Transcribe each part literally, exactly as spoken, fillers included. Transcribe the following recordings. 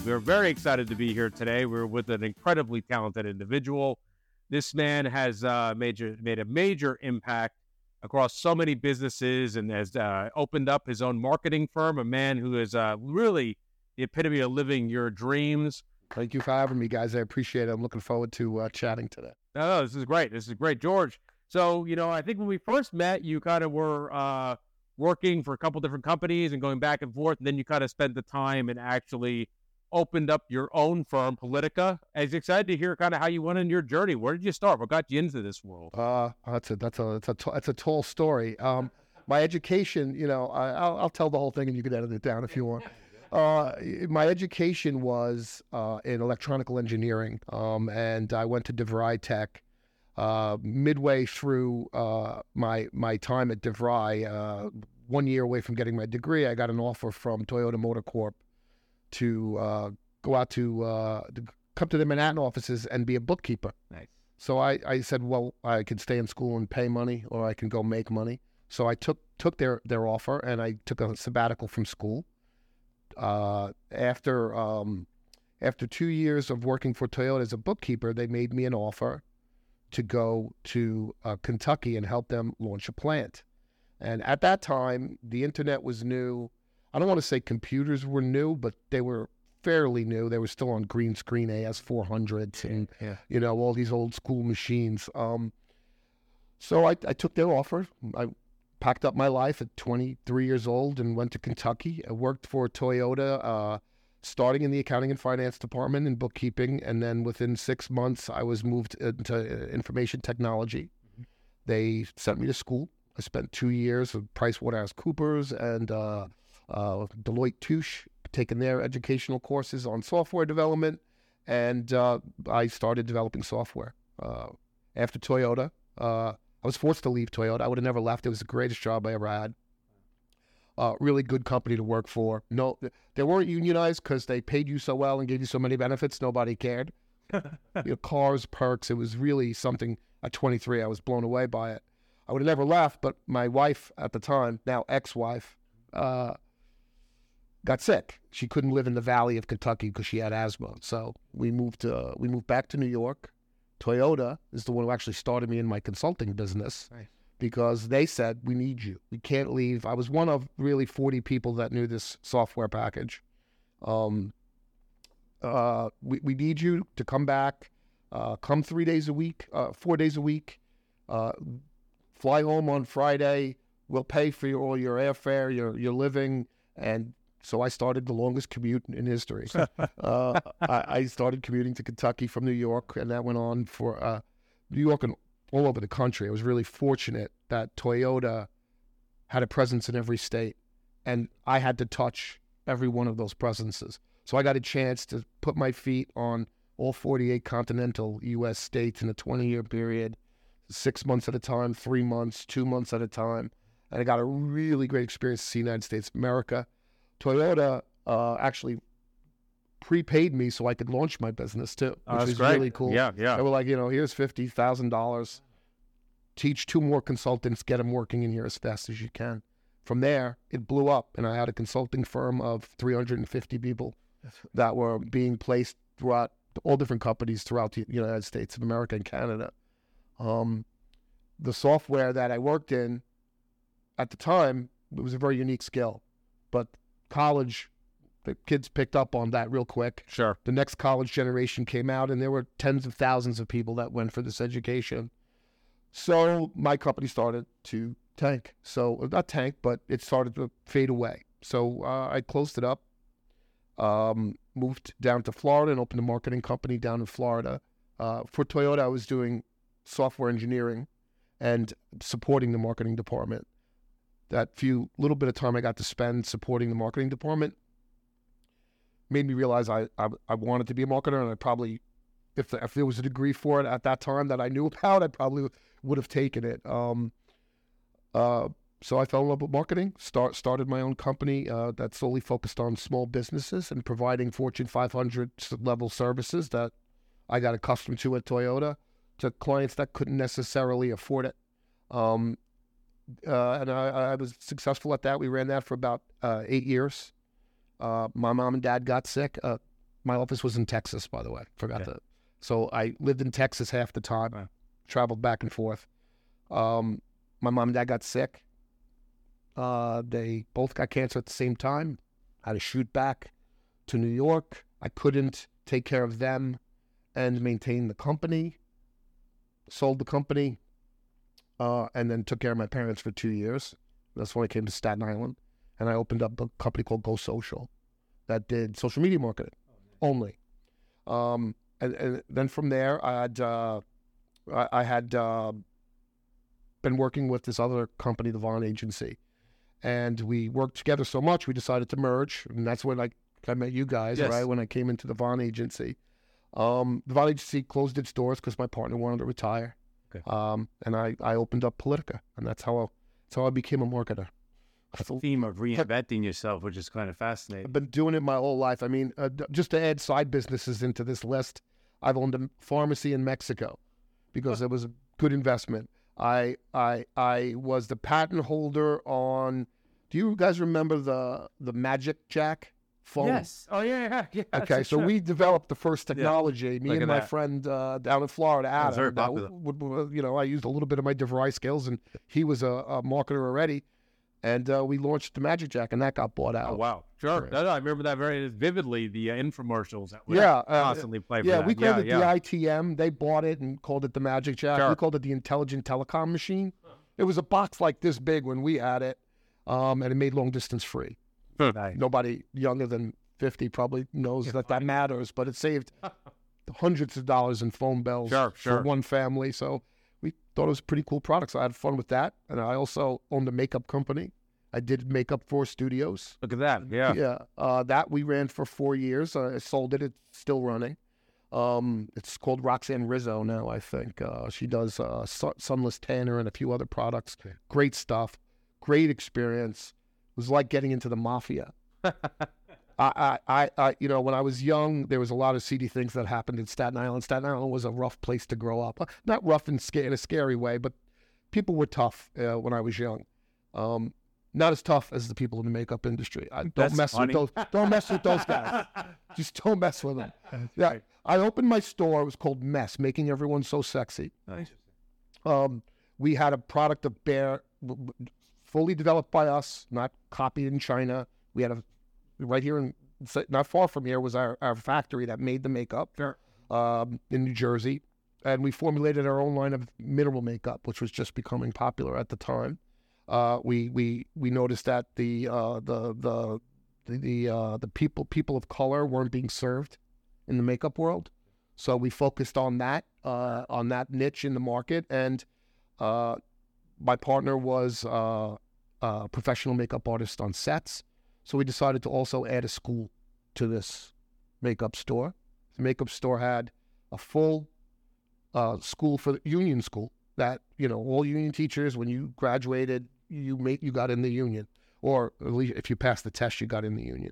We're very excited to be here today. We're with an incredibly talented individual. This man has uh, major, made a major impact across so many businesses and has uh, opened up his own marketing firm, a man who is uh, really the epitome of living your dreams. Thank you for having me, guys. I appreciate it. I'm looking forward to uh, chatting today. Oh, this is great. This is great. George, so, you know, I think when we first met, you kind of were uh, working for a couple different companies and going back and forth, and then you kind of spent the time and actually opened up your own firm, Politica. I was excited to hear kind of how you went on your journey. Where did you start? What got you into this world? Uh, that's a that's a that's a t- that's a tall story. Um, my education, you know, I, I'll, I'll tell the whole thing, and you can edit it down if you want. Uh, my education was uh, in electronical engineering, um, and I went to DeVry Tech. Uh, midway through uh, my my time at DeVry, uh, one year away from getting my degree, I got an offer from Toyota Motor Corp to uh, go out to, uh, to come to the Manhattan offices and be a bookkeeper. Nice. So I, I said, well, I could stay in school and pay money, or I can go make money. So I took took their, their offer, and I took a sabbatical from school. Uh, after um, after two years of working for Toyota as a bookkeeper, they made me an offer to go to uh, Kentucky and help them launch a plant. And at that time, the internet was new. I don't want to say computers were new, but they were fairly new. They were still on green screen A S four hundreds and, yeah. you know, all these old school machines. Um, so I, I took their offer. I packed up my life at twenty-three years old and went to Kentucky. I worked for Toyota, uh, starting in the accounting and finance department and bookkeeping. And then within six months, I was moved into information technology. Mm-hmm. They sent me to school. I spent two years with PricewaterhouseCoopers and uh, uh, Deloitte Touche, taking their educational courses on software development, and uh, I started developing software. Uh, after Toyota, uh, I was forced to leave Toyota. I would have never left. It was the greatest job I ever had. Uh, really good company to work for. No, they weren't unionized because they paid you so well and gave you so many benefits. Nobody cared. You know, cars, perks. It was really something. At twenty-three, I was blown away by it. I would have never left, but my wife at the time, now ex-wife, uh, got sick. She couldn't live in the valley of Kentucky because she had asthma. So we moved to, we moved back to New York. Toyota is the one who actually started me in my consulting business. Nice. Because they said, we need you. We can't leave. I was one of really forty people that knew this software package. Um, uh, we, we need you to come back, uh, come three days a week, uh, four days a week, uh, fly home on Friday. We'll pay for your, all your airfare, your, your living. And so I started the longest commute in history. uh, I, I started commuting to Kentucky from New York, and that went on for uh, New York and all over the country. I was really fortunate that Toyota had a presence in every state, and I had to touch every one of those presences. So I got a chance to put my feet on all forty-eight continental U S states in a twenty-year period, six months at a time, three months, two months at a time. And I got a really great experience to see the United States of America. Toyota uh, actually prepaid me so I could launch my business too, which oh, is great. really cool. Yeah, yeah. They were like, you know, here's fifty thousand dollars. Teach two more consultants, get them working in here as fast as you can. From there, it blew up, and I had a consulting firm of three hundred fifty people that were being placed throughout all different companies throughout the United States of America and Canada. Um, the software that I worked in at the time, it was a very unique skill, but college, the kids picked up on that real quick. Sure. The next college generation came out, and there were tens of thousands of people that went for this education. So my company started to tank. So not tank, but it started to fade away. So uh, I closed it up, um, moved down to Florida and opened a marketing company down in Florida. Uh, for Toyota, I was doing software engineering and supporting the marketing department. That few little bit of time I got to spend supporting the marketing department made me realize I, I, I wanted to be a marketer, and I probably, if the, if there was a degree for it at that time that I knew about, I probably would have taken it. Um, uh, so I fell in love with marketing, start, started my own company uh, that solely focused on small businesses and providing Fortune five hundred level services that I got accustomed to at Toyota to clients that couldn't necessarily afford it. Um, uh, and I, I was successful at that. We ran that for about uh, eight years. Uh, my mom and dad got sick. Uh, my office was in Texas, by the way. Forgot Okay. that. So I lived in Texas half the time. Wow. Traveled back and forth. Um, my mom and dad got sick. Uh, they both got cancer at the same time. I had to shoot back to New York. I couldn't take care of them and maintain the company. Sold the company, uh, and then took care of my parents for two years. That's when I came to Staten Island, and I opened up a company called Go Social that did social media marketing only. Um, and, and then from there, I had uh, I, I had uh, been working with this other company, the Vaughn Agency, and we worked together so much we decided to merge, and that's when I I met you guys, Yes. right? When I came into the Vaughn Agency. Um, the Vaughn Agency closed its doors because my partner wanted to retire. Okay. Um, and I, I opened up Politica, and that's how I, that's how I became a marketer. So Theme of reinventing yourself, which is kind of I've fascinating. been doing it my whole life. I mean, uh, d- just to add side businesses into this list, I've owned a pharmacy in Mexico because it was a good investment. I I I was the patent holder on. Do you guys remember the the Magic Jack phone? Yes. Oh yeah, yeah. yeah Okay, that's so true. we developed the first technology. Me Look and at my that. friend uh, down in Florida, That was very Adam. uh, popular. would- would- you know, I used a little bit of my DeVry skills, and he was a, a marketer already. And uh, we launched the Magic Jack, and that got bought out. Oh wow, sure. Right. No, no, I remember that very vividly. The uh, infomercials that would Yeah, uh, constantly play. For Yeah, that. we called yeah, it yeah. the I T M. They bought it and called it the Magic Jack. Sure. We called it the Intelligent Telecom Machine. It was a box like this big when we had it, um, and it made long distance free. Nice. Nobody younger than fifty probably knows that that matters, but it saved hundreds of dollars in phone bills Sure, for sure. one family. So we thought it was a pretty cool product. So I had fun with that. And I also owned a makeup company. I did makeup for studios. Look at that. Yeah. Yeah, uh, that we ran for four years. Uh, I sold it. It's still running. Um, it's called Roxanne Rizzo now, I think. Uh, she does uh, Su- Sunless Tanner and a few other products. Great stuff. Great experience. It was like getting into the mafia. I, I, I, I, you know, when I was young, there was a lot of seedy things that happened in Staten Island. Staten Island was a rough place to grow up. Uh, Not rough in, sca- in a scary way, but people were tough uh, when I was young. Um, not as tough as the people in the makeup industry. I, don't That's mess funny. with those. Don't mess with those guys. Just don't mess with them. Yeah, I opened my store. It was called Mess, Making Everyone So Sexy. Nice. Um, we had a product of Bear, w- w- fully developed by us, not copied in China. We had a right here in not far from here was our, our factory that made the makeup um, in New Jersey, and we formulated our own line of mineral makeup, which was just becoming popular at the time. Uh, we we we noticed that the uh, the the the the, uh, the people people of color weren't being served in the makeup world, so we focused on that uh, on that niche in the market. And uh, my partner was uh, a professional makeup artist on sets, so we decided to also add a school to this makeup store. The makeup store had a full uh, school for the union school that, you know, all union teachers, when you graduated, you made, you got in the union, or at least if you passed the test, you got in the union.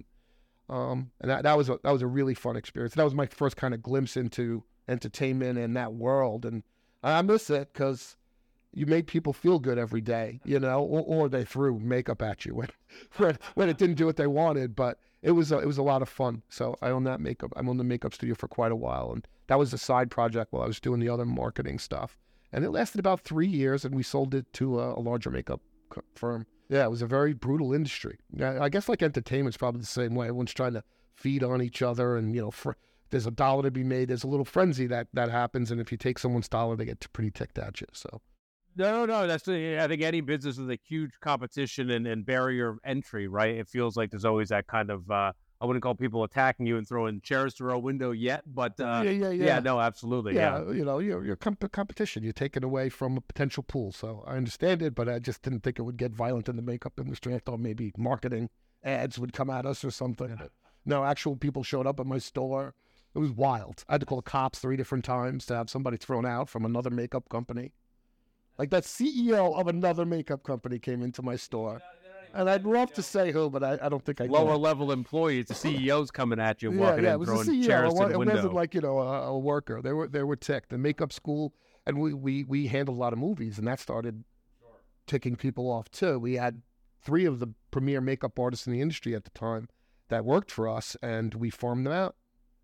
Um, and that, that was a, that was a really fun experience. That was my first kind of glimpse into entertainment and that world. And I miss it because you made people feel good every day, you know, or, or they threw makeup at you when, when when it didn't do what they wanted. But it was a, it was a lot of fun. So I own that makeup. I'm on the makeup studio for quite a while, and that was a side project while I was doing the other marketing stuff. And it lasted about three years, and we sold it to a, a larger makeup co- firm. Yeah, it was a very brutal industry. I, I guess like entertainment's probably the same way. Everyone's trying to feed on each other, and you know, fr- there's a dollar to be made. There's a little frenzy that that happens, and if you take someone's dollar, they get pretty ticked at you. So. No, no, that's the, I think any business is a huge competition and, and barrier of entry, right? It feels like there's always that kind of, uh, I wouldn't call people attacking you and throwing chairs through a window yet, but uh, yeah, yeah, yeah. yeah, no, absolutely. Yeah. Yeah, you know, you're, you're comp- competition. You're taken away from a potential pool. So I understand it, but I just didn't think it would get violent in the makeup industry. I thought maybe marketing ads would come at us or something. But no, actual people showed up at my store. It was wild. I had to call the cops three different times to have somebody thrown out from another makeup company. Like that C E O of another makeup company came into my store. And I'd love to say who, but I, I don't think I Lower can. level employees, the C E Os coming at you, Yeah, walking yeah, it in, was a throwing C E O. chairs It to wa- the it window. wasn't like, you know, a, a worker. They were they were ticked. The makeup school, and we, we, we handled a lot of movies, and that started ticking people off too. We had three of the premier makeup artists in the industry at the time that worked for us, and we farmed them out.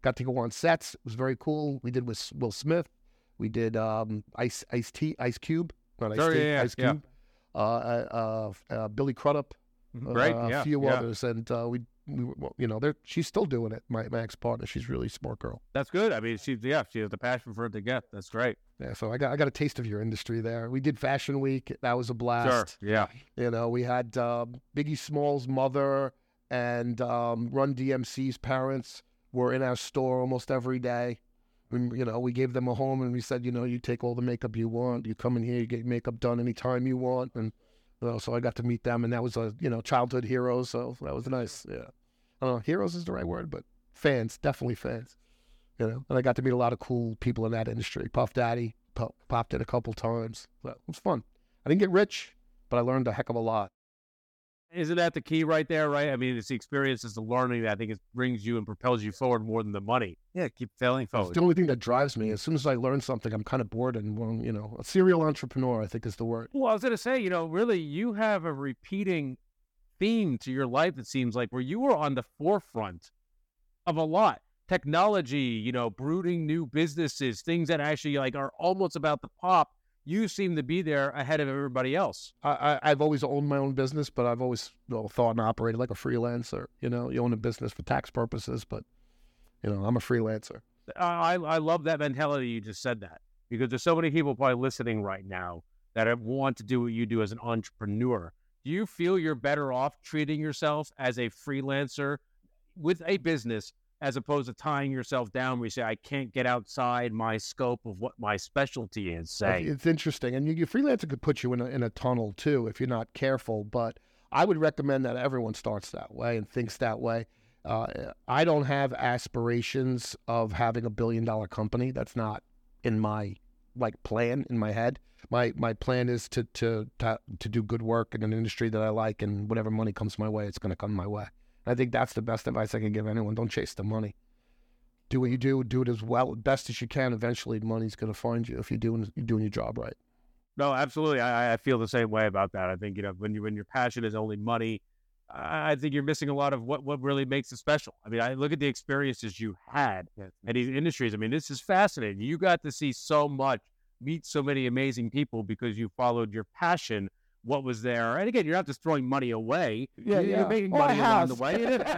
got to go on sets. It was very cool. We did with Will Smith. We did um, Ice Ice T Ice Cube, not Ice Sure, T, yeah, yeah, Ice yeah. Cube. Uh, uh, uh, uh, Billy Crudup, Right, uh, yeah, a few yeah. others, and uh, we, we, well, you know, they're she's still doing it. My, my ex partner, she's a really smart girl. That's good. I mean, she, yeah, she has the passion for it to get. That's great. Yeah, so I got I got a taste of your industry there. We did Fashion Week. That was a blast. Sure. Yeah. You know, we had um, Biggie Smalls' mother and um, Run D M C's parents were in our store almost every day. And, you know, we gave them a home and we said, you know, you take all the makeup you want. You come in here, you get your makeup done anytime you want. And, you know, so I got to meet them, and that was a, you know, childhood heroes. So that was nice. Yeah. I don't know, heroes is the right word, but fans, definitely fans. You know, and I got to meet a lot of cool people in that industry. Puff Daddy pop, popped in a couple times. So it was fun. I didn't get rich, but I learned a heck of a lot. Isn't that the key right there, right? I mean, it's the experience, it's the learning that I think it brings you and propels you forward more than the money. Yeah, keep failing It's forward. the only thing that drives me. As soon as I learn something, I'm kind of bored and, well, you know, a serial entrepreneur, I think is the word. Well, I was going to say, you know, really, you have a repeating theme to your life, it seems like, where you were on the forefront of a lot. Technology, you know, brooding new businesses, things that actually like are almost about to pop. You seem to be there ahead of everybody else. I, I, I've always owned my own business, but I've always you know, thought and operated like a freelancer. You know, you own a business for tax purposes, but, you know, I'm a freelancer. I, I love that mentality. You just said that, because there's so many people probably listening right now that want to do what you do as an entrepreneur. Do you feel you're better off treating yourself as a freelancer with a business as opposed to tying yourself down where you say, I can't get outside my scope of what my specialty is, say? It's interesting. And you, you freelancer could put you in a, in a tunnel too if you're not careful. But I would recommend that everyone starts that way and thinks that way. Uh, I don't have aspirations of having a billion dollar company. That's not in my like plan in my head. My my plan is to to to, to do good work in an industry that I like, and whatever money comes my way, it's going to come my way. I think that's the best advice I can give anyone. Don't chase the money. Do what you do. Do it as well, best as you can. Eventually, money's going to find you if you're doing you're doing your job right. No, absolutely. I, I feel the same way about that. I think, you know, when you when your passion is only money, I I think you're missing a lot of what, what really makes it special. I mean, I look at the experiences you had in these industries. I mean, this is fascinating. You got to see so much, meet so many amazing people because you followed your passion. What was there? And again, you're not just throwing money away. Yeah, you're yeah. making Oh, I money along have. the way.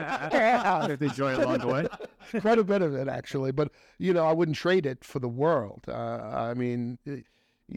Yeah. Enjoy along the way. Quite a bit of it, actually. But, you know, I wouldn't trade it for the world. Uh, I mean, it,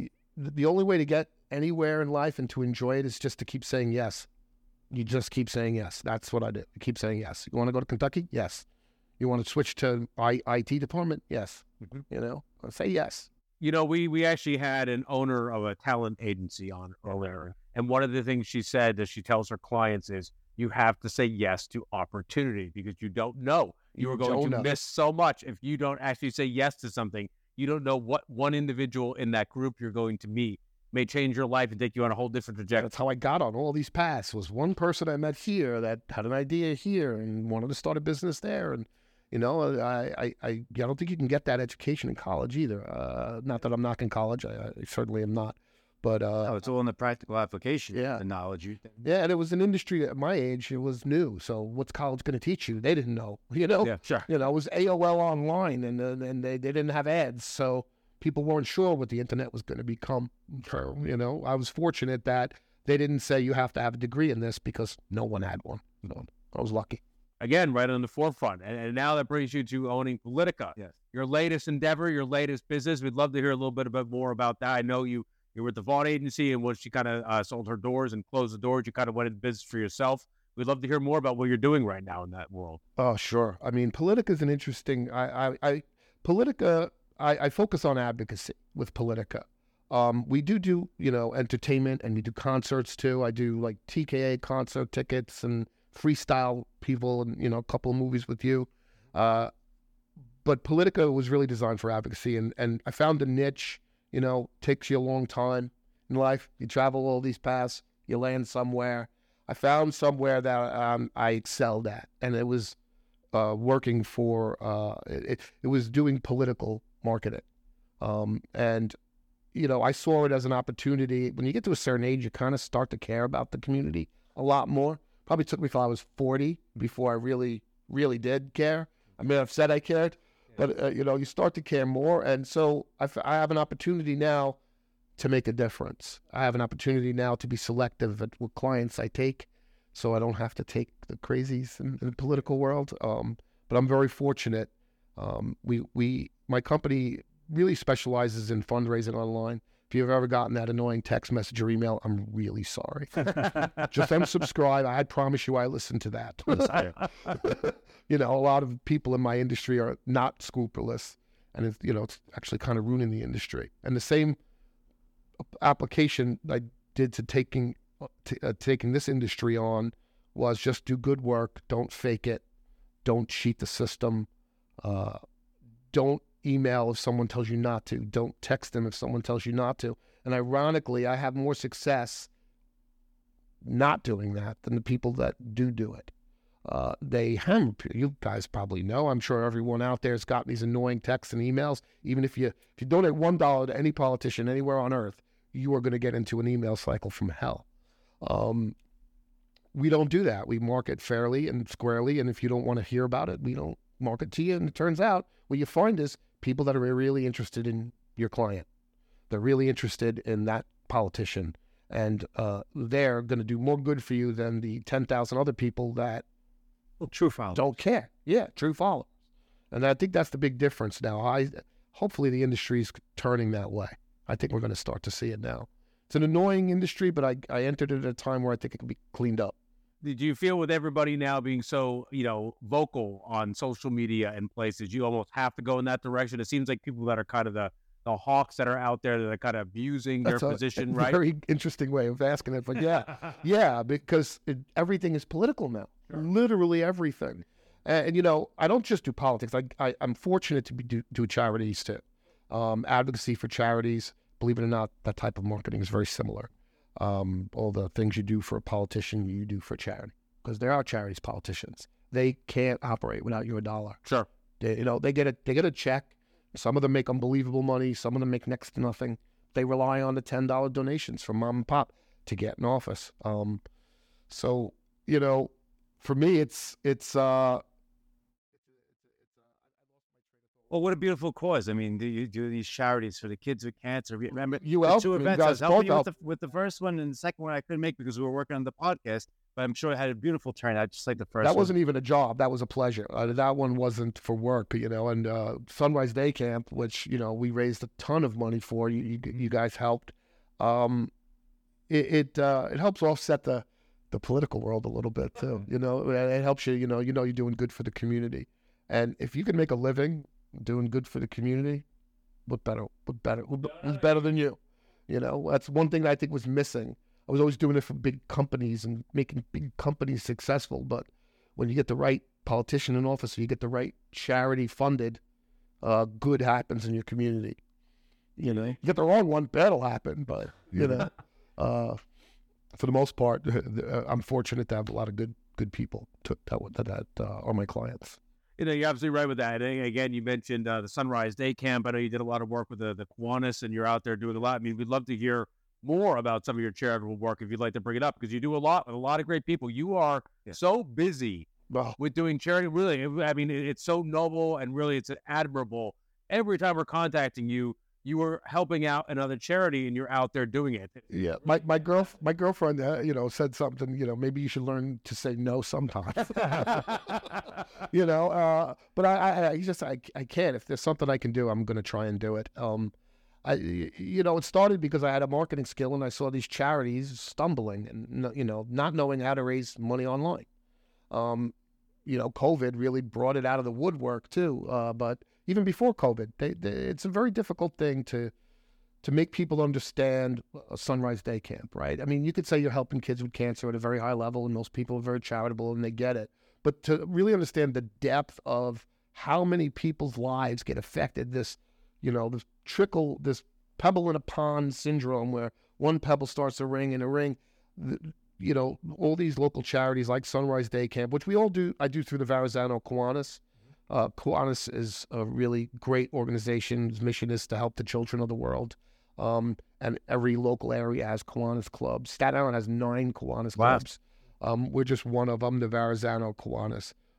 the only way to get anywhere in life and to enjoy it is just to keep saying yes. You just keep saying yes. That's what I do. I keep saying yes. You want to go to Kentucky? Yes. You want to switch to I, IT department? Yes. Mm-hmm. You know, say yes. You know, we we actually had an owner of a talent agency on earlier. And one of the things she said that she tells her clients is you have to say yes to opportunity because you don't know. You You are going don't to know. miss so much if you don't actually say yes to something. You don't know what one individual in that group you're going to meet may change your life and take you on a whole different trajectory. That's how I got on all these paths. Was one person I met here that had an idea here and wanted to start a business there. And, you know, I, I, I, I don't think you can get that education in college either. Uh, not that I'm knocking college. I, I certainly am not. But, uh, No, it's all in the practical application. Yeah. The knowledge you. yeah, and it was an industry at my age. It was new. So what's college going to teach you? They didn't know, you know? Yeah, sure. You know, it was A O L online, and uh, and they, they didn't have ads, so people weren't sure what the internet was going to become. So, you know, I was fortunate that they didn't say you have to have a degree in this because no one had one. You know, I was lucky. Again, right on the forefront. And, and now that brings you to owning Politica. Yes. Your latest endeavor, your latest business. We'd love to hear a little bit about more about that. I know you you were at the Vaughn Agency, and when she kind of uh, sold her doors and closed the doors, you kind of went into business for yourself. We'd love to hear more about what you're doing right now in that world. Oh, sure. I mean, Politica is an interesting. I, I, I Politica. I, I focus on advocacy with Politica. Um, we do do you know entertainment, and we do concerts too. I do like T K A concert tickets and freestyle people, and you know a couple of movies with you. Uh, but Politica was really designed for advocacy, and and I found a niche. You know, takes you a long time in life. You travel all these paths, you land somewhere. I found somewhere that um, I excelled at, and it was uh, working for. Uh, it, it was doing political marketing, um, and you know, I saw it as an opportunity. When you get to a certain age, you kind of start to care about the community a lot more. Probably took me till I was forty before I really, really did care. I mean, I've said I cared, but uh, you know, you start to care more, and so I, f- I have an opportunity now to make a difference. I have an opportunity now to be selective at what clients I take, so I don't have to take the crazies in, in the political world. Um, but I'm very fortunate. Um, we we my company really specializes in fundraising online. If you've ever gotten that annoying text message or email, I'm really sorry. Just unsubscribe. I promise you I listen to that. You know, a lot of people in my industry are not scrupulous, and it's, you know, it's actually kind of ruining the industry. And the same application I did to taking t- uh, taking this industry on was just do good work, don't fake it, don't cheat the system, uh, don't email if someone tells you not to. Don't text them if someone tells you not to. And ironically, I have more success not doing that than the people that do do it. Uh, they hammer you guys probably know. I'm sure everyone out there has gotten these annoying texts and emails. Even if you if you donate one dollar to any politician anywhere on earth, you are going to get into an email cycle from hell. Um, we don't do that. We market fairly and squarely. And if you don't want to hear about it, we don't market to you. And it turns out what you find is people that are really interested in your client. They're really interested in that politician. And uh, they're going to do more good for you than the ten thousand other people that well, true followers. Don't care. Yeah, true followers. And I think that's the big difference now. I Hopefully the industry is turning that way. I think we're going to start to see it now. It's an annoying industry, but I, I entered it at a time where I think it can be cleaned up. Did you feel with everybody now being so, you know, vocal on social media and places, you almost have to go in that direction? It seems like people that are kind of the, the hawks that are out there that are kind of abusing That's their a, position, a right? Very interesting way of asking it, but yeah, yeah, because it, everything is political now, sure. Literally everything. And, and, you know, I don't just do politics. I, I, I'm fortunate to be do, do charities too. Um, advocacy for charities, believe it or not, that type of marketing is very similar. Um, all the things you do for a politician, you do for a charity, because there are charities, politicians. They can't operate without your dollar. Sure. They, you know, they get a they get a check. Some of them make unbelievable money. Some of them make next to nothing. They rely on the ten dollar donations from mom and pop to get in office. Um, so you know, for me, it's it's. Uh, Well, what a beautiful cause. I mean, do you do these charities for the kids with cancer? Remember, you the help, two you events. I was guys helping both you with help. the, with the first one, and the second one I couldn't make because we were working on the podcast. But I'm sure it had a beautiful turnout, just like the first That one. wasn't even a job. That was a pleasure. Uh, that one wasn't for work, you know. And uh, Sunrise Day Camp, which, you know, we raised a ton of money for. You you, you guys helped. Um, it it, uh, it helps offset the, the political world a little bit, too. You know, it, it helps you, you know, you know you're doing good for the community. And if you can make a living doing good for the community, what better? What better? Who, who's better than you? You know, that's one thing that I think was missing. I was always doing it for big companies and making big companies successful. But when you get the right politician in office, or you get the right charity funded, uh, good happens in your community. You know, you get the wrong one, bad'll happen. But you know, uh, for the most part, I'm fortunate to have a lot of good good people to, that that uh, are my clients. You know, you're absolutely right with that. And again, you mentioned uh, the Sunrise Day Camp. I know you did a lot of work with the, the Kiwanis, and you're out there doing a lot. I mean, we'd love to hear more about some of your charitable work if you'd like to bring it up, because you do a lot with a lot of great people. You are yeah. so busy wow. with doing charity. Really, I mean, it's so noble, and really it's admirable. Every time we're contacting you, you are helping out another charity, and you're out there doing it. Yeah, my my girl my girlfriend, uh, you know, said something. You know, maybe you should learn to say no sometimes. you know, uh, but I, I, I just I, I can't. If there's something I can do, I'm going to try and do it. Um, I, you know, it started because I had a marketing skill, and I saw these charities stumbling, and you know, not knowing how to raise money online. Um, you know, COVID really brought it out of the woodwork too. Uh, but even before COVID, they, they, it's a very difficult thing to to make people understand a Sunrise Day Camp, right? I mean, you could say you're helping kids with cancer at a very high level, and most people are very charitable and they get it. But to really understand the depth of how many people's lives get affected, this, you know, this trickle, this pebble in a pond syndrome where one pebble starts a ring and a ring, you know, all these local charities like Sunrise Day Camp, which we all do, I do through the Verrazano Kiwanis. Uh, Kiwanis is a really great organization. Its mission is to help the children of the world. Um, and every local area has Kiwanis clubs. Staten Island has nine Kiwanis wow. clubs. Um, we're just one of them, the Verrazano Kiwanis.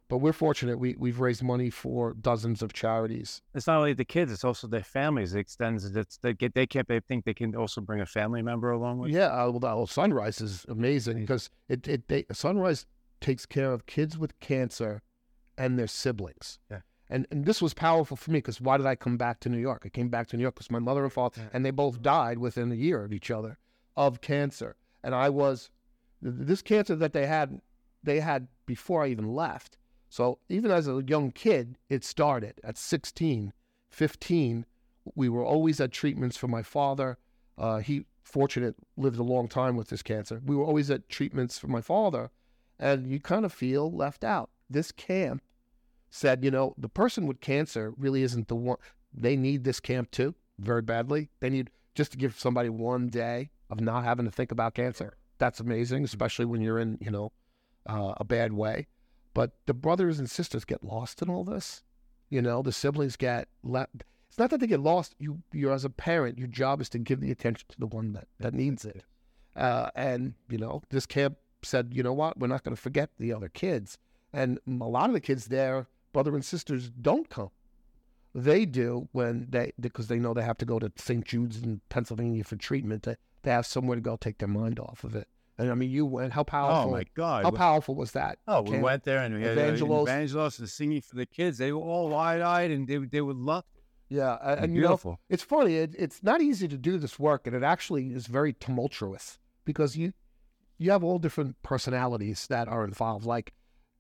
but we're fortunate. We we've raised money for dozens of charities. It's not only the kids; it's also their families. It extends. It's they get they can't. They think they can also bring a family member along with. Yeah, uh, well, well, Sunrise is amazing because it it they, Sunrise takes care of kids with cancer and their siblings. Yeah. And and this was powerful for me because why did I come back to New York? I came back to New York because my mother and father, Yeah. and they both died within a year of each other of cancer. And I was, this cancer that they had, they had before I even left. So even as a young kid, it started at sixteen, fifteen. We were always at treatments for my father. Uh, he, fortunate, lived a long time with this cancer. We were always at treatments for my father, and you kind of feel left out. This camp said, you know, the person with cancer really isn't the one. They need this camp too, very badly. They need just to give somebody one day of not having to think about cancer. That's amazing, especially when you're in, you know, uh, a bad way. But the brothers and sisters get lost in all this. You know, the siblings get left. It's not that they get lost. You, you're as a parent, your job is to give the attention to the one that, that needs it. Uh, and, you know, this camp said, you know what, we're not going to forget the other kids. And a lot of the kids there, brother and sisters, don't come. They do when they, because they know they have to go to Saint Jude's in Pennsylvania for treatment. They, they have somewhere to go take their mind off of it. And I mean, you went, how powerful, Oh my God! how powerful was that? Oh, we Camp? went there and we had Evangelos. Evangelos and singing for the kids. They were all wide-eyed and they they would love. Yeah, and, and you know, Beautiful. it's funny. It, it's not easy to do this work, and it actually is very tumultuous because you you have all different personalities that are involved. Like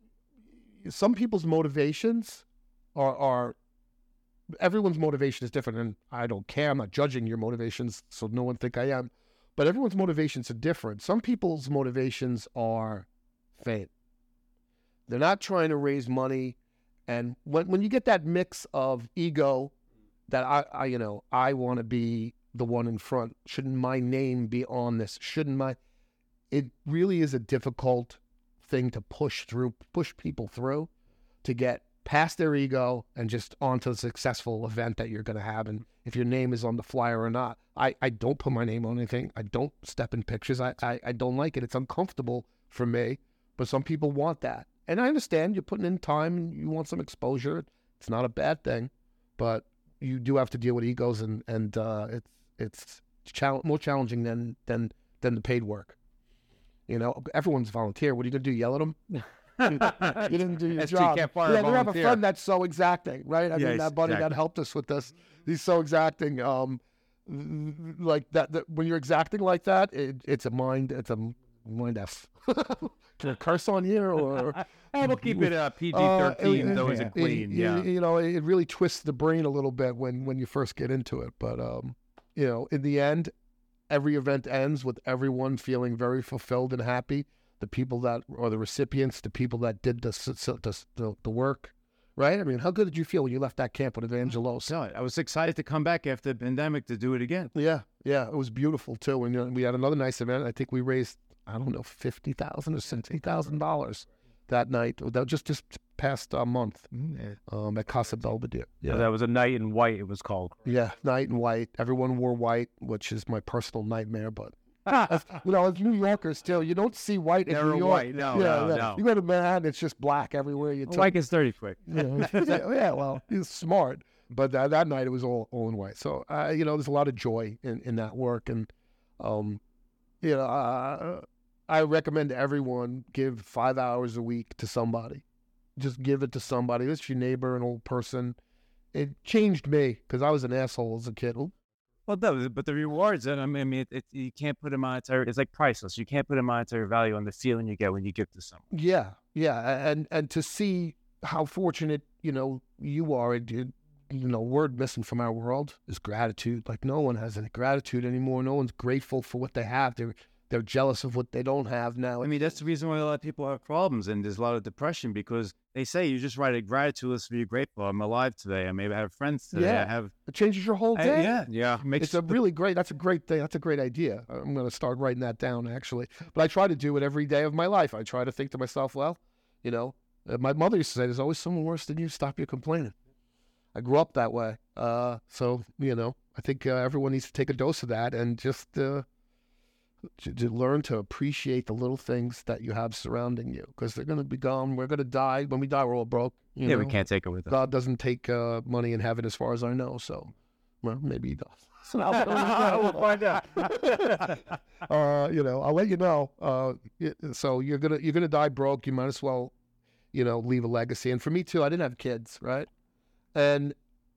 some people's motivations are are everyone's motivation is different, and I don't care. I'm not judging your motivations, so no one think I am. But everyone's motivations are different. Some people's motivations are fame. They're not trying to raise money, and when when you get that mix of ego. That I, I, you know, I want to be the one in front. Shouldn't my name be on this? Shouldn't my? It really is a difficult thing to push through, push people through, to get past their ego and just onto the successful event that you're going to have. And if your name is on the flyer or not, I, I don't put my name on anything. I don't step in pictures. I, I, I don't like it. It's uncomfortable for me. But some people want that, and I understand you're putting in time and you want some exposure. It's not a bad thing, but you do have to deal with egos, and and uh, it's it's chal- more challenging than than than the paid work. You know, everyone's volunteer. What are you gonna do? Yell at them? You didn't do your S G job. can't fire a Yeah, we have a volunteer. friend that's so exacting, right? I Yeah, mean, that buddy exactly. that helped us with this, he's so exacting. Um, like that, that when you're exacting like that, it, it's a mind, it's a mind f. Can I curse on you or? Hey, we'll keep it uh, P G Uh, thirteen, it- though, it- is it- a clean. it- Yeah. You know, it really twists the brain a little bit when, when you first get into it. But, um, you know, in the end, every event ends with everyone feeling very fulfilled and happy. The people that are the recipients, the people that did the, s- s- the, the, the work, right? I mean, how good did you feel when you left that camp with Evangelos? No, I was excited to come back after the pandemic to do it again. Yeah, yeah, it was beautiful too. And you know, we had another nice event. I think we raised, I don't know, fifty thousand or seventy thousand dollars that night. That was just just past a month um, at Casa Belvedere. Yeah, that was a night in white, it was called. Yeah, night in white. Everyone wore white, which is my personal nightmare. But as, you know, as New Yorkers, still, you don't see white in Never New York. white. No, yeah, no, yeah. no. You go to Manhattan, it's just black everywhere you turn. White gets dirty quick. You know, yeah, yeah, well, he's smart. But that, that night it was all, all in white. So, uh, you know, there's a lot of joy in, in that work. And, um, you know, uh, I recommend everyone give five hours a week to somebody. Just give it to somebody. It's your neighbor, an old person. It changed me because I was an asshole as a kid. Well, no, but the rewards, and I mean, I mean it, it, you can't put a monetary. It's like priceless. You can't put a monetary value on the feeling you get when you give to someone. Yeah, yeah, and and to see how fortunate you know you are, it, it, you know, word missing from our world is gratitude. Like no one has any gratitude anymore. No one's grateful for what they have. They're they're jealous of what they don't have now. I mean, that's the reason why a lot of people have problems and there's a lot of depression because they say you just write a gratitude list for you're grateful. I'm alive today. I maybe have friends today. Yeah. I have. It changes your whole I- day. yeah, Yeah. Makes It's a really great, that's a great thing. That's a great idea. I'm going to start writing that down, actually. But I try to do it every day of my life. I try to think to myself, well, you know, uh, my mother used to say, there's always someone worse than you. Stop your complaining. I grew up that way. Uh, so, you know, I think uh, everyone needs to take a dose of that and just, uh, to, to learn to appreciate the little things that you have surrounding you, because they're going to be gone. We're going to die. When we die, we're all broke. You yeah, know? we can't take it with us. God doesn't take uh, money in heaven, as far as I know. So, well, maybe he does. We'll find out. uh, you know, I'll let you know. Uh, y- so you're gonna you're gonna die broke. You might as well, you know, leave a legacy. And for me too, I didn't have kids, right? And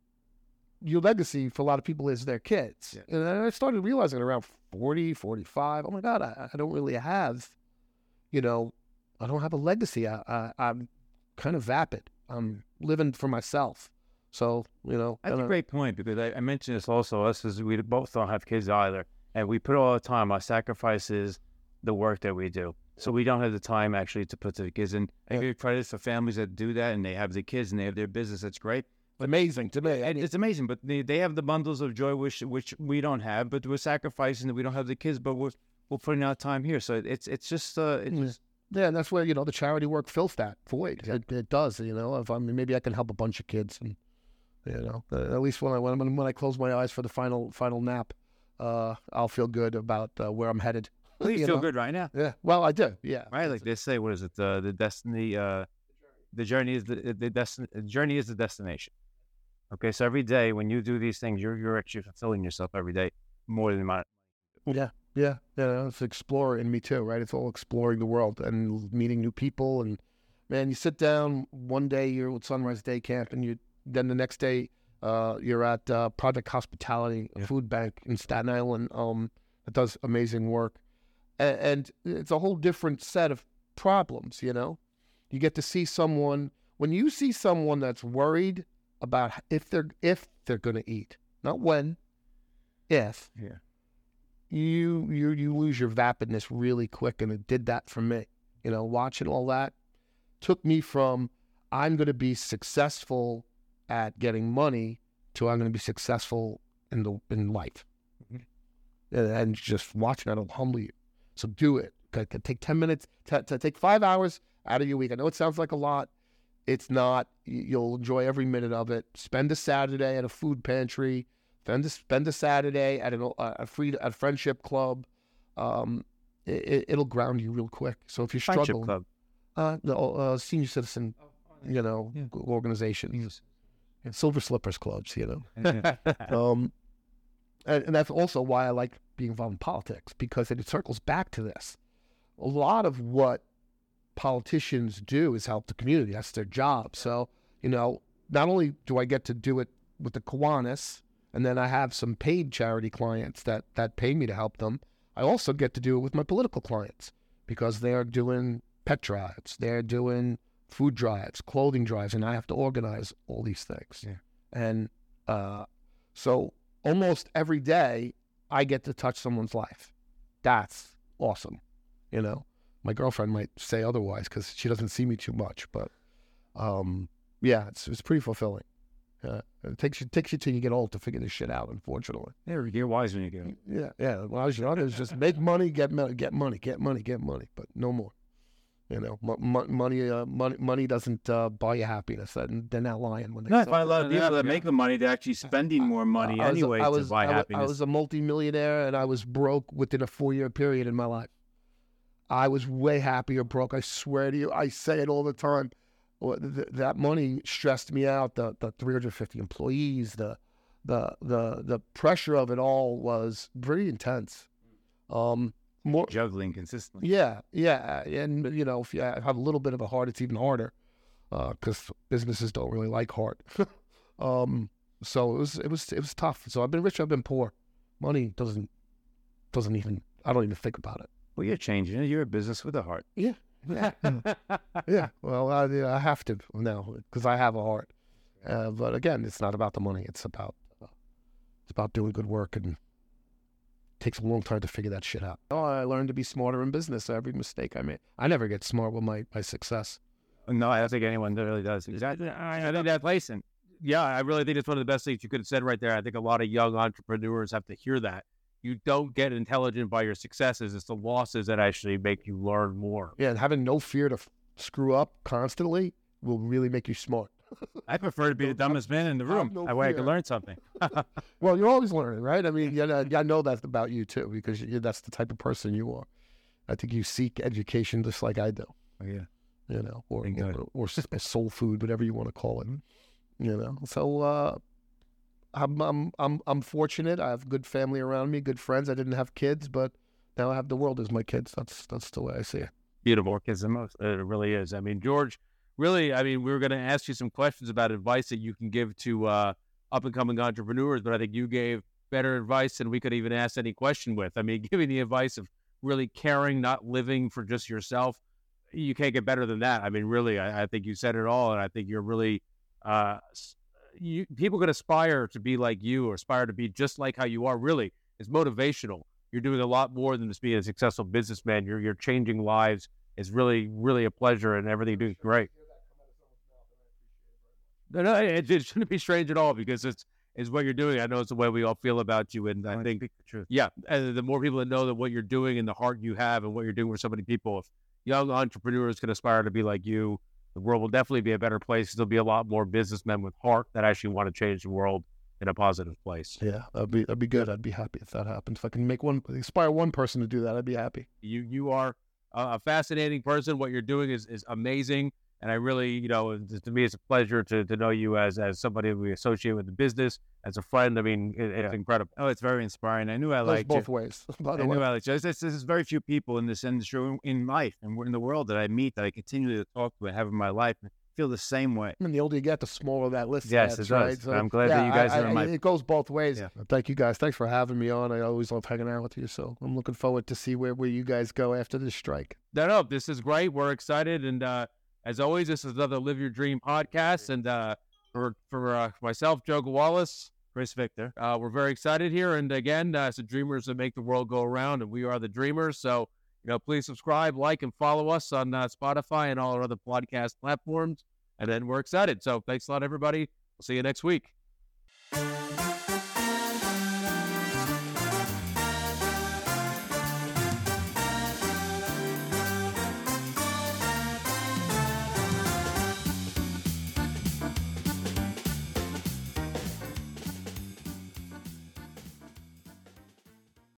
your legacy for a lot of people is their kids. Yeah. And I started realizing around forty, forty-five, oh my God, I, I don't really have, you know, I don't have a legacy. I, I, I'm kind of vapid. I'm living for myself. So, you know. That's kinda- a great point, because I, I mentioned this also. Us, as we both don't have kids either, and we put all the time. Our sacrifices, the work that we do, so we don't have the time actually to put to the kids. And I Yeah. give credit for families that do that, and they have the kids and they have their business. That's great. It's amazing to me. And it's amazing, but they, they have the bundles of joy which which we don't have. But we're sacrificing that we don't have the kids, but we're we're putting out time here. So it's it's just uh, it's Yeah. just Yeah, and that's where, you know, the charity work fills that void. It, it does, you know. If I mean, maybe I can help a bunch of kids, and you know, uh, at least when I when, when when I close my eyes for the final final nap, uh, I'll feel good about uh, where I'm headed. well, you you feel know? good right now, Yeah, well, I do. Yeah, right? Like they say, what is it? Uh, the destiny, uh, the journey is the the destin- the journey is the destination. Okay, so every day when you do these things, you're you're actually fulfilling yourself every day more than my. yeah, yeah. Yeah, it's explorer in me too, right? It's all exploring the world and meeting new people. And man, you sit down one day, you're with Sunrise Day Camp, and you then the next day, uh, you're at uh, Project Hospitality, a Yeah. food bank in Staten Island, um, that does amazing work, and, and it's a whole different set of problems. You know, you get to see someone when you see someone that's worried about if they're if they're going to eat, not when, if. Yeah. You you you lose your vapidness really quick, and it did that for me. You know, watching all that took me from I'm going to be successful at getting money to I'm going to be successful in the in life, Mhm. and, and just watching that'll humble you. So do it. C- c- Take ten minutes to, to take five hours out of your week. I know it sounds like a lot. It's not. Y- You'll enjoy every minute of it. Spend a Saturday at a food pantry. Spend a, spend a Saturday at an, uh, a free a friendship club. Um, it, it'll ground you real quick. So if you're Friendship struggling, club. uh, the uh, senior citizen, you know, Yeah. organizations, and Silver Slippers clubs, you know. Yeah. Um, and, and that's also why I like being involved in politics, because it circles back to this. A lot of what politicians do is help the community. That's their job. So, you know, not only do I get to do it with the Kiwanis, and then I have some paid charity clients that, that pay me to help them, I also get to do it with my political clients, because they're doing pet drives, they're doing food drives, clothing drives, and I have to organize all these things. Yeah. And uh, so almost every day I get to touch someone's life. That's awesome. You know, my girlfriend might say otherwise because she doesn't see me too much, but um, yeah, it's it's pretty fulfilling. Uh, it takes you takes you till you get old to figure this shit out, unfortunately. Yeah, you're wise when you get. Yeah, yeah. When I was young, it was just make money, get money, get money, get money, get money, but no more. You know, mo- mo- money, uh, money, money doesn't uh, buy you happiness. And they're not lying when they. No, I say find a lot of people that Yeah. make the money, they're actually spending more money I was a- anyway I was, to buy I wa- happiness. I was a multimillionaire, and I was broke within a four-year period in my life. I was way happier broke. I swear to you. I say it all the time. Well, th- th- that money stressed me out. The the three hundred fifty employees, the the the the pressure of it all was pretty intense. Um, more Juggling consistently. yeah, yeah, and you know, if you have a little bit of a heart, it's even harder, because businesses don't really like heart. um, so it was, it was, it was tough. So I've been rich, I've been poor. Money doesn't, doesn't even. I don't even think about it. Well, you're changing it. You're a business with a heart. Yeah, yeah. Well, I, I have to now because I have a heart. Uh, but again, it's not about the money. It's about, uh, it's about doing good work, and it takes a long time to figure that shit out. Oh, I learned to be smarter in business. Every mistake I made, I never get smart with my, my success. No, I don't think anyone really does. Exactly. I, I think that's Placing. yeah, I really think it's one of the best things you could have said right there. I think a lot of young entrepreneurs have to hear that. You don't get intelligent by your successes. It's the losses that actually make you learn more. Yeah, and having no fear to f- screw up constantly will really make you smart. I prefer to be the dumbest man in the have room. no That way I fear. can learn something. Well, you're always learning, right? I mean, you know, I know that's about you too, because you, that's the type of person you are. I think you seek education just like I do, Oh, yeah. you know, or Thank God. or, or s- soul food, whatever you want to call it, you know. So uh, I'm I'm I'm I'm fortunate. I have good family around me, good friends. I didn't have kids, but now I have the world as my kids. That's that's the way I see it. Beautiful. Kids the most. It really is. I mean, George, really, I mean, we were going to ask you some questions about advice that you can give to uh, up and coming entrepreneurs, but I think you gave better advice than we could even ask any question with. I mean, giving the advice of really caring, not living for just yourself. You can't get better than that. I mean, really, I, I think you said it all. And I think you're really, uh, s- you, people could aspire to be like you or aspire to be just like how you are. Really, it's motivational. You're doing a lot more than just being a successful businessman. You're, you're changing lives. It's really, really a pleasure, and everything you do is great. No, no, it, it shouldn't be strange at all because it's is what you're doing. I know it's the way we all feel about you, and I I think speak the truth. yeah, and the more people that know that what you're doing and the heart you have and what you're doing for so many people, if young entrepreneurs can aspire to be like you, the world will definitely be a better place. There'll be a lot more businessmen with heart that actually want to change the world in a positive place. Yeah, that'd be that'd be good. I'd be happy if that happens. If I can make one inspire one person to do that, I'd be happy. You you are a, a fascinating person. What you're doing is, is amazing. And I really, you know, to me, it's a pleasure to, to know you as as somebody we associate with the business, as a friend. I mean, it, it's Yeah. incredible. Oh, it's very inspiring. I knew I Goes liked both you. ways. By the I way, knew I liked you. There's, there's very few people in this industry, in life, and in the world that I meet that I continue to talk to and have in my life and feel the same way. and the older you get, the smaller that list Yes, gets, it right? does. I'm glad that you guys I, are I, in my- It goes both ways. Yeah. Thank you guys. Thanks for having me on. I always love hanging out with you. So I'm looking forward to see where, where you guys go after this strike. No, no, this is great. We're excited. And uh, as always, this is another Live Your Dream podcast. And uh, for, for uh, myself, Joe Wallace, Chris Victor. uh, we're very excited here. And again, uh, it's the dreamers that make the world go around, and we are the dreamers. So, you know, please subscribe, like, and follow us on uh, Spotify and all our other podcast platforms. And then we're excited. So thanks a lot, everybody. We'll see you next week.